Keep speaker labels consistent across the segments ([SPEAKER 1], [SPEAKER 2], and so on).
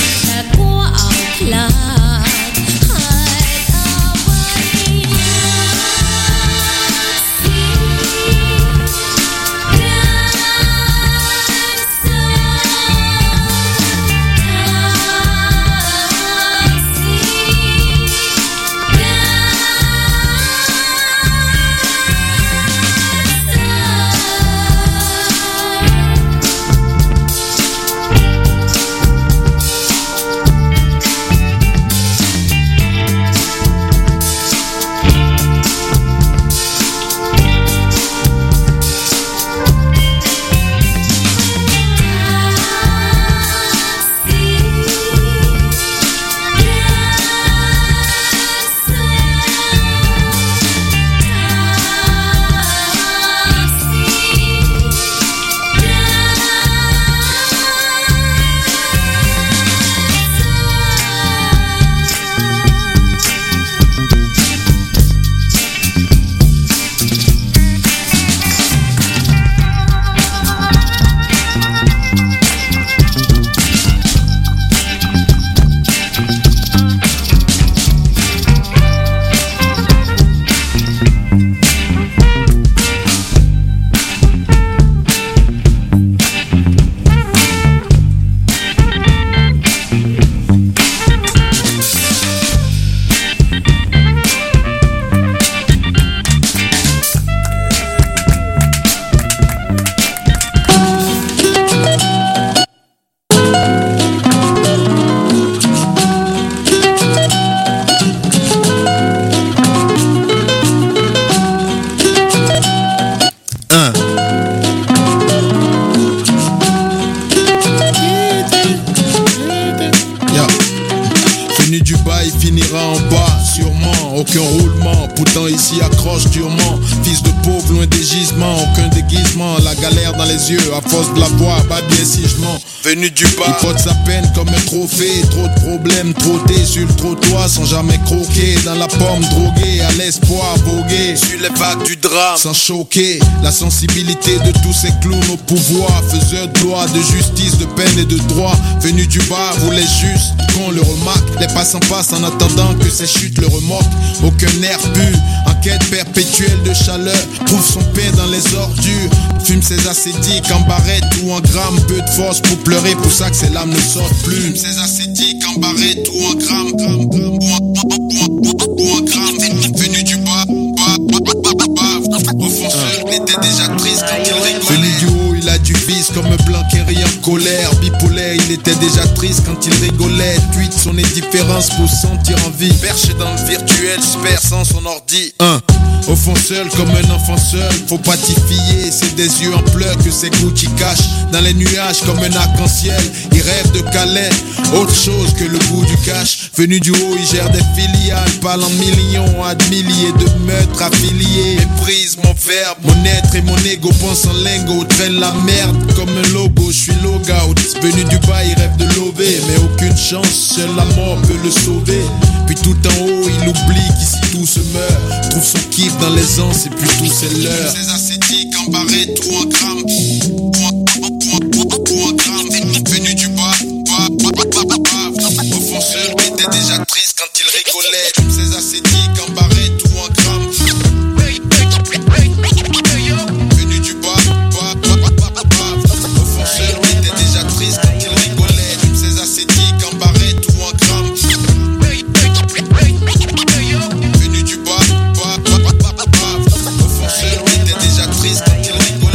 [SPEAKER 1] aucun roulement, pourtant ici accroche durement. Fils de pauvre, loin des gisements, aucun déguisement. La galère dans les yeux, à force de la voir, pas bien si je mens. Venu du bas, il porte sa peine comme un trophée. Trop de problèmes, trottés sur le trottoir sans jamais croquer. Dans la pomme droguée, à l'espoir voguer sur les vagues du drame, sans choquer. La sensibilité de tous ces clowns au pouvoir, faiseurs de loi, de justice, de peine et de droit. Venu du bas, voulait juste qu'on le remarque. Les passants passent en attendant que ces chutes le remorquent. Aucun air pur, en quête perpétuelle de chaleur, trouve son pain dans les ordures. Fume ses acétiques en barrette ou en gramme. Peu de force pour pleurer, pour ça que ses larmes ne sortent plus. Fume ses acétiques en barrette ou en gramme, ou en gramme. Venu du bas, au fond seul, il était déjà triste quand il rigolait. Venu du haut, il a du vice comme un blanc qui rit en colère. Bipolaire, il était déjà triste quand il rigolait. Tweet son indifférence pour se sentir en vie. Perché dans le virtuel, dispersant son ordi. Au fond seul comme un enfant seul, faut pas t'y fier. C'est des yeux en pleurs que ses Gucci cachent. Dans les nuages comme un arc-en-ciel, il rêve de Calais, autre chose que le goût du cash. Venu du haut, il gère des filiales, parle en millions à de milliers de meurtres affiliés. Méprise mon verbe, mon être et mon ego pense en lingot. Traîne la merde comme un logo, je suis logout. Venu du bas, il rêve de lever, mais aucune chance, seule la mort peut le sauver. Puis tout en haut, il oublie qu'ici tout se meurt. Trouve son kiff dans l'aisance et puis tout c'est l'heure. Ses acétiques en barrette ou en gramme, ou en gramme. Venu du bas, au fond seul, il était déjà triste quand il rigolait. Ses acétiques en barrette ou en gramme. Venu du bas, au fond seul, il était déjà triste quand il rigolait. Ses acétiques en barrette ou en gramme. Venu du bas, au fond seul, il était déjà triste quand il rigolait.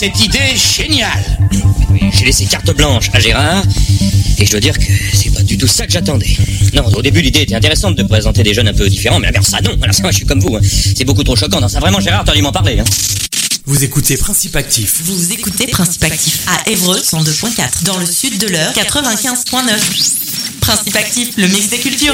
[SPEAKER 2] cette idée géniale. J'ai laissé carte blanche à Gérard, et je dois dire que c'est pas du tout ça que j'attendais. Non, au début, l'idée était intéressante de présenter des jeunes un peu différents, mais alors ça, non. Alors ça, moi, je suis comme vous. Hein. C'est beaucoup trop choquant. Non, ça, vraiment, Gérard, t'as dû m'en parler. Hein.
[SPEAKER 3] Vous écoutez Principe Actif.
[SPEAKER 4] Vous écoutez Principe Actif à Évreux 102.4, dans le sud de l'Eure 95.9. Principe Actif, le mix des cultures.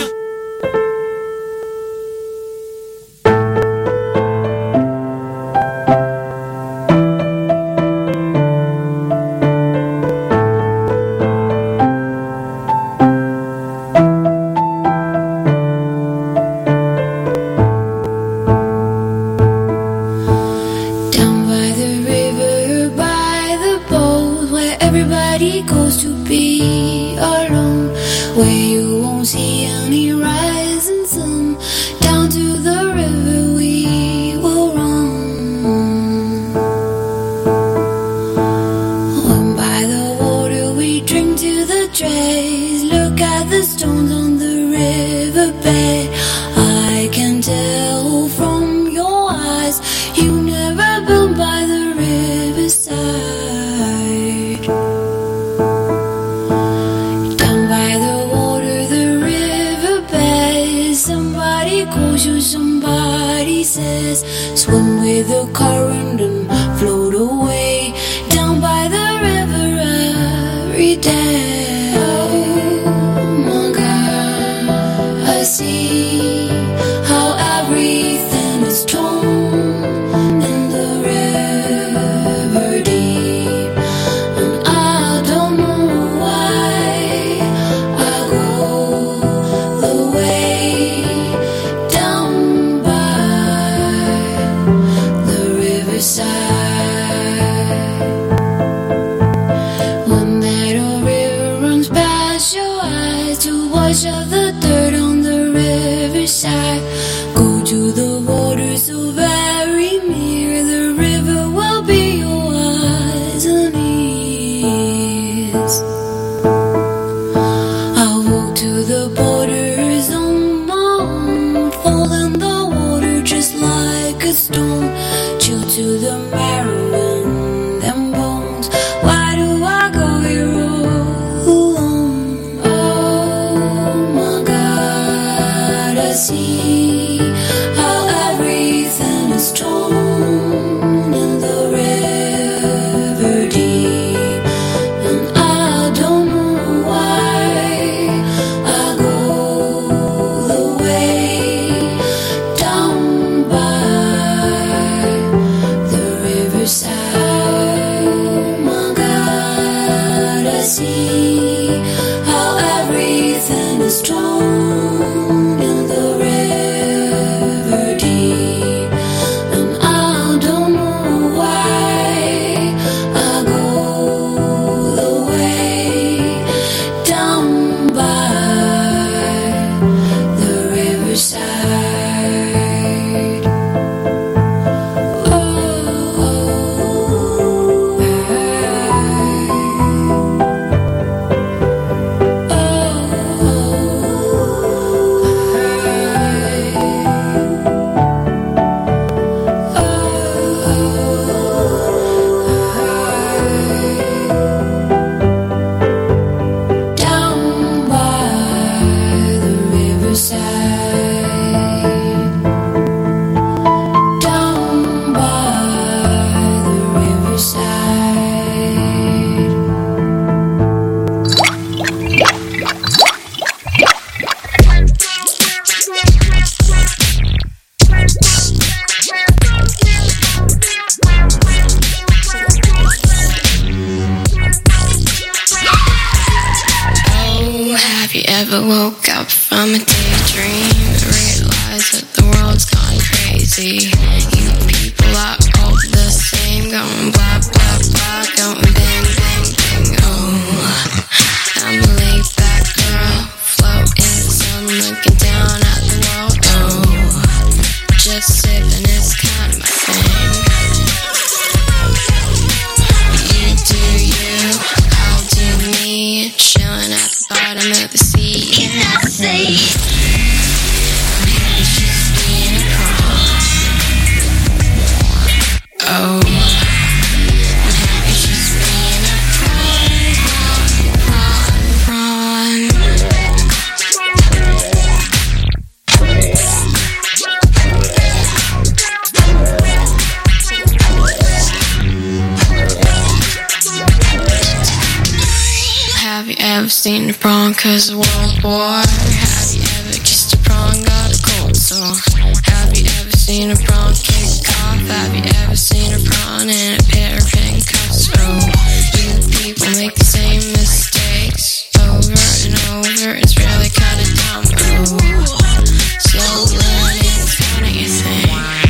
[SPEAKER 5] Have you ever seen a prawn cause of World War? Have you ever kissed a prawn, got a cold sore? Have you ever seen a prawn kick off? Have you ever seen a prawn in a pair of handcuffs? Oh, you people make the same mistakes over and over, it's really kinda dumb. Oh, slow learning is kinda your thing.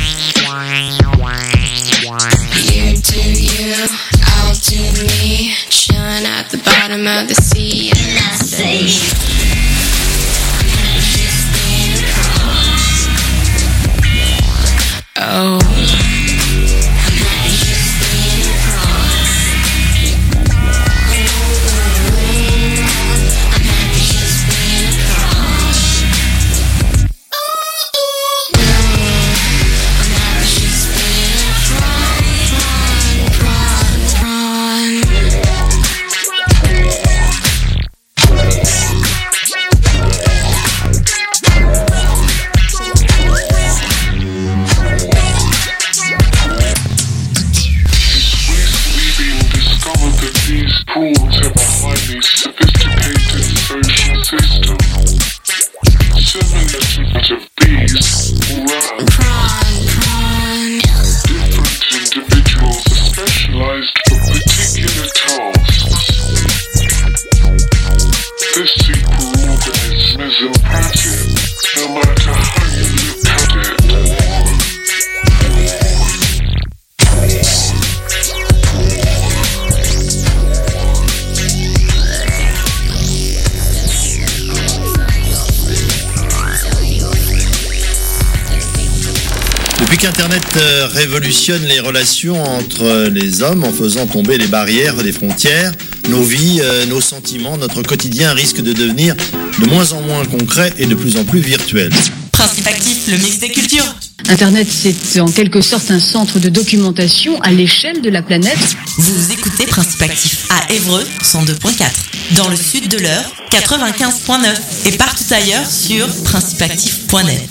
[SPEAKER 5] You do you, I'll do me. Chilling at the bottom of the sea and nothing. Oh.
[SPEAKER 6] Prawns have a highly sophisticated social system, similar to that of bees or rats. Different individuals are specialized for particular tasks. This superorganism is impressive, no matter how you look at it.
[SPEAKER 7] Depuis qu'Internet révolutionne les relations entre les hommes en faisant tomber les barrières des frontières, nos vies, nos sentiments, notre quotidien risquent de devenir de moins en moins concrets et de plus en plus virtuels.
[SPEAKER 4] Principe actif, le mix des cultures.
[SPEAKER 8] Internet, c'est en quelque sorte un centre de documentation à l'échelle de la planète.
[SPEAKER 4] Vous écoutez Principe actif à Évreux 102.4, dans le sud de l'Eure 95.9 et partout ailleurs sur principeactif.net.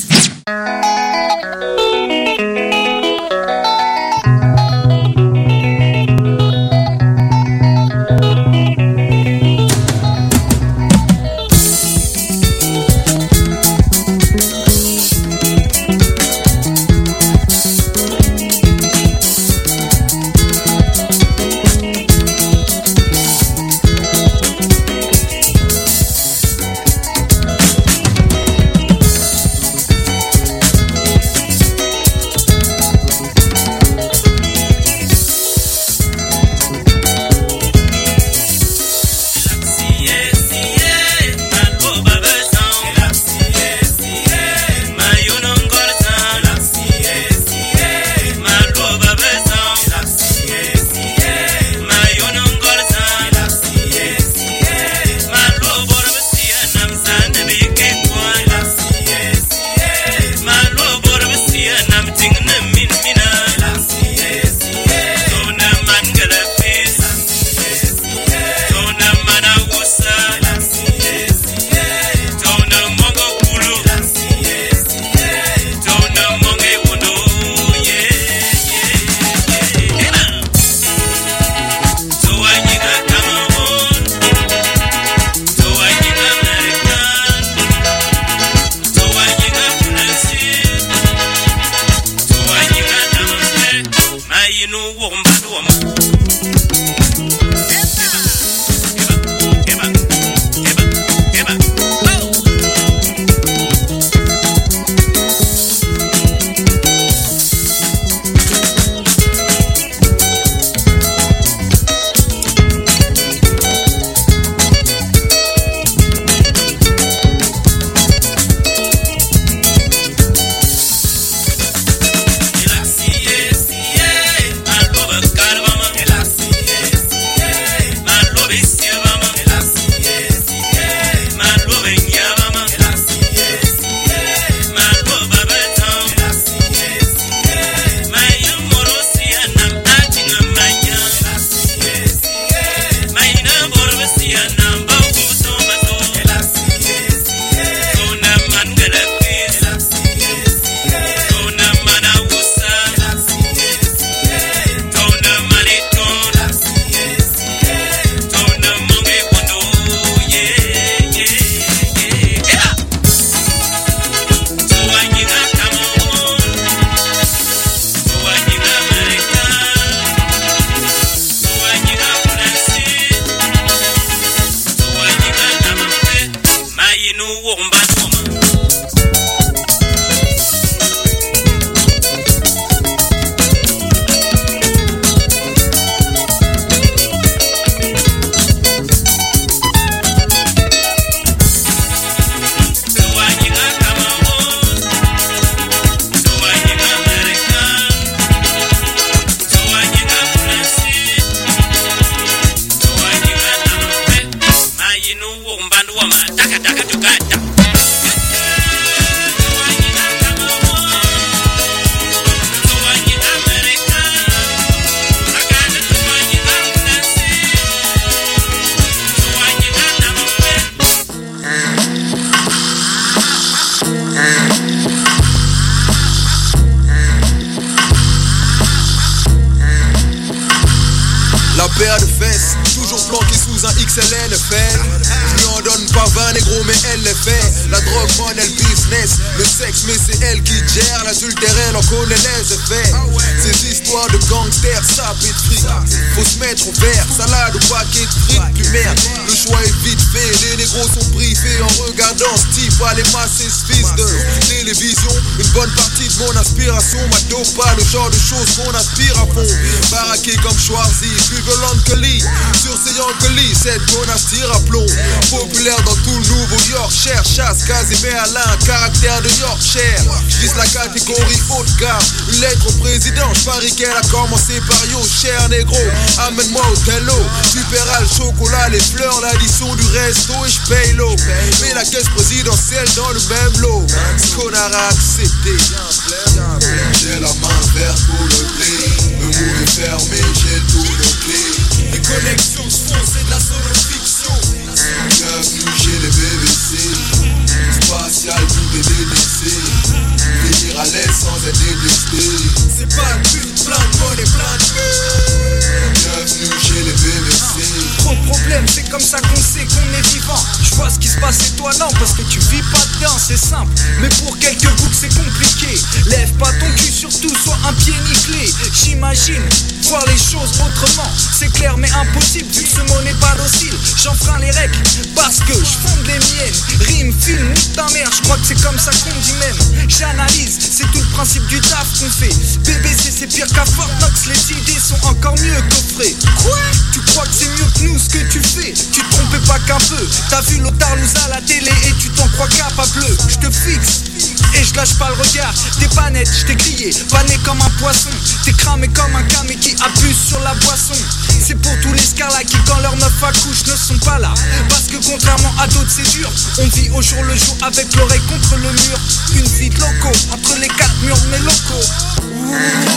[SPEAKER 1] La paire de fesses, toujours planquée sous un XLN fait. Je lui en donne pas 20 négro mais elle les fait. La drogue money, le business, le sexe mais c'est elle qui gère. L'adultère elle en connaît les effets. Ces histoires de gangsters, ça pète fric. Faut se mettre au vert, salade ou paquet de frites. Puis merde, le choix est vite fait. Les négros sont briefés en regardant ce type aller masser ce fils de télévision. Une bonne partie de mon inspiration m'adore pas le genre de choses qu'on aspire à fond. Baraqué comme Schwarzy, plus violente que Lee, surseillant que Lee, cette connasse tire à plomb. Populaire dans tout le Nouveau-Yorkshire, chasse Casimir Alain, caractère de Yorkshire. J'vise la catégorie haut de gamme, une lettre au président, j'parie qu'elle a commencé par yo, cher négro, amène-moi au tello. Supéral, le chocolat, les fleurs, l'addition du resto et j'paye l'eau. Mais la caisse présidentielle dans le même lot, ce connard a accepté. J'ai la main verte pour le blé, le mot est fermé, j'ai tout le clé. Les connexions se font, c'est de la solo-fiction. Bienvenue chez les BBC, spatial, tout est délaissé. Venir à l'aise sans être détesté. C'est pas le but, plein de monnaie, plein de but. Bienvenue chez les BBC.
[SPEAKER 9] Trop de problèmes, c'est comme ça qu'on sait qu'on est vivant. Je vois ce qui se passe et toi non, parce que tu vis pas dedans, c'est simple. Mais pour quelques boucs c'est compliqué. Lève pas ton cul, surtout sois un pied nickelé. J'imagine voir les choses autrement. C'est clair mais impossible vu que ce mot n'est pas docile. J'enfreins les règles parce que je fonde les miennes. Rime, film, nique ta mère, je crois que c'est comme ça qu'on dit même. J'analyse, c'est tout le principe du taf qu'on fait. BBC c'est pire qu'à Fort Knox, les idées sont encore mieux coffrées. Quoi? Tu crois que c'est mieux que nous ce que tu fais? Tu te trompais pas qu'un peu. T'as vu l'Otarlouse à la télé et tu t'en crois capable. Je te fixe et je lâche pas le regard. T'es pas net, je t'ai grillé, pané comme un poisson. T'es cramé comme un camé qui abuse sur la boisson. C'est pour tous les scarlas qui quand leurs meufs accouchent ne sont pas là. Parce que contrairement à d'autres c'est dur. On vit au jour le jour avec l'oreille contre le mur. Une vie de loco, entre les quatre murs de mes locaux.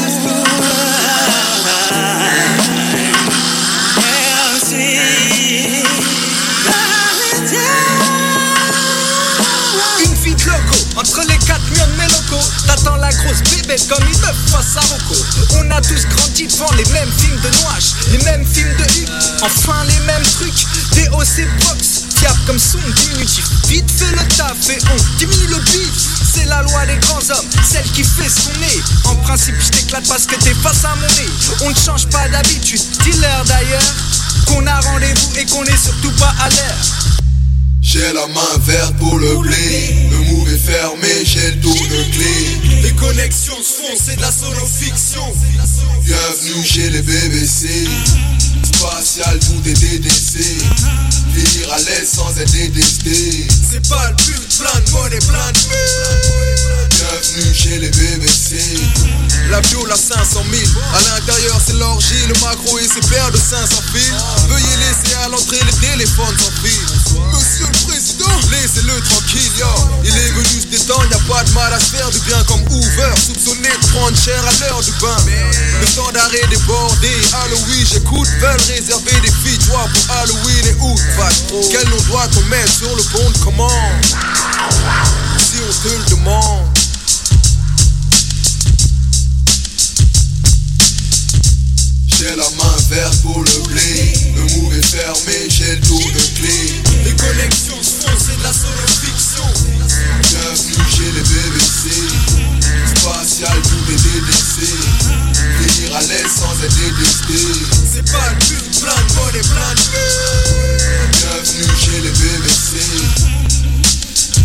[SPEAKER 9] Une vie de loco, entre les quatre murs de mes locaux. T'attends la grosse bébête comme une meuf face à Rocco. On a tous grandi devant les mêmes films de Noach, les mêmes films de Hugues, enfin les mêmes trucs. DOC Box, fiable comme son diminutif. Vite fait le taf et on diminue le beat. C'est la loi des grands hommes, celle qui fait ce qu'on est. En principe je t'éclate parce que t'es face à mon nez. On ne change pas d'habitude, dis-leur d'ailleurs qu'on a rendez-vous et qu'on est surtout pas à l'heure.
[SPEAKER 1] J'ai la main verte pour le blé. Le move est fermé, j'ai le tour de clé. Les connexions se font, c'est de la solo-fiction. Bienvenue chez les BBC. Spatial, tout est DDC. Vivre à l'aise sans être détesté. C'est pas le but, plein de monnaie, plein de but. Bienvenue chez les BBC. La bio, la 500 000. À l'intérieur, c'est l'orgie, le macro et ses paires de 500 fils. Veuillez laisser à l'entrée les téléphones sans fil. Monsieur le Président, laissez-le tranquille, yo. Il est venu se détendre, y'a pas de mal à se faire du bien comme Hoover. Soupçonné de prendre cher à l'heure du bain. Le temps d'arrêt débordé. Halloween, j'écoute, veulent réserver des filles, toi pour Halloween et août. Quel nom doit-on mettre sur le bon de commande? Si on te le demande. J'ai la main verte pour le blé. Le move est fermé, j'ai le tour de clé. Les connexions se font, c'est de la solo-fiction. Bienvenue chez les BBC. Spatial, tout est DDC. Venir à l'aise sans être détesté. C'est pas le but, plein de monnaie, plein de but. Bienvenue chez les BBC.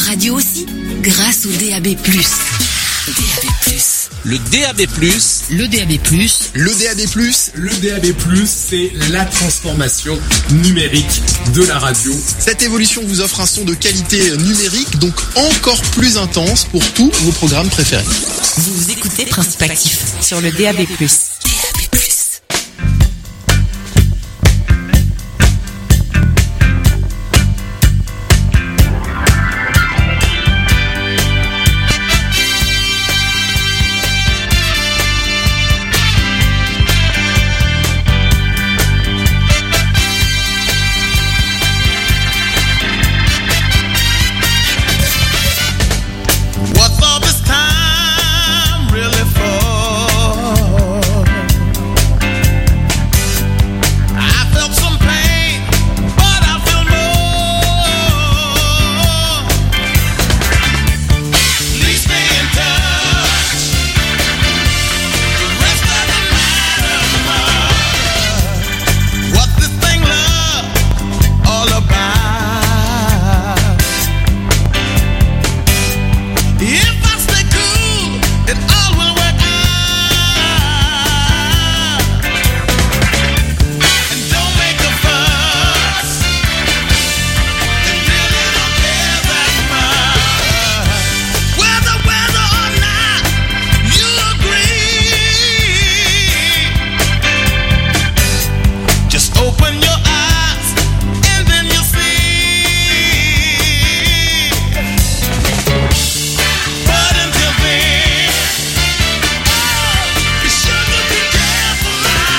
[SPEAKER 10] radio aussi, grâce au DAB+.
[SPEAKER 3] Le DAB+,
[SPEAKER 10] Le DAB+,
[SPEAKER 11] Le DAB+,
[SPEAKER 3] le DAB+, c'est la transformation numérique de la radio.
[SPEAKER 11] cette évolution vous offre un son de qualité numérique, donc encore plus intense pour tous vos programmes préférés.
[SPEAKER 4] Vous écoutez Principe Actif sur le DAB+.